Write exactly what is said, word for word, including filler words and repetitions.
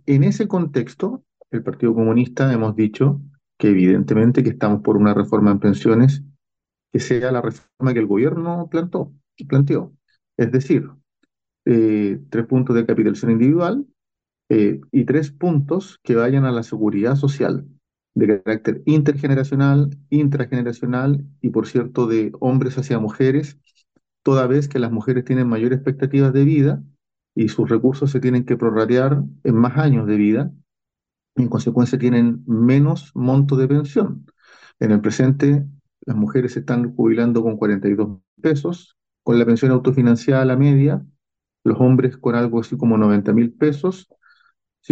en ese contexto, el Partido Comunista hemos dicho que evidentemente que estamos por una reforma en pensiones que sea la reforma que el gobierno plantó, planteó. Es decir, eh, tres puntos de capitalización individual, eh, y tres puntos que vayan a la seguridad social, de carácter intergeneracional, intrageneracional y, por cierto, de hombres hacia mujeres, toda vez que las mujeres tienen mayores expectativas de vida y sus recursos se tienen que prorratear en más años de vida, y en consecuencia tienen menos monto de pensión. En el presente, las mujeres se están jubilando con cuarenta y dos pesos, con la pensión autofinanciada a la media, los hombres con algo así como noventa mil pesos,